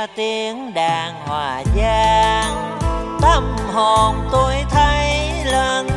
nghe tiếng đàn hòa vang, tâm hồn tôi thấy lần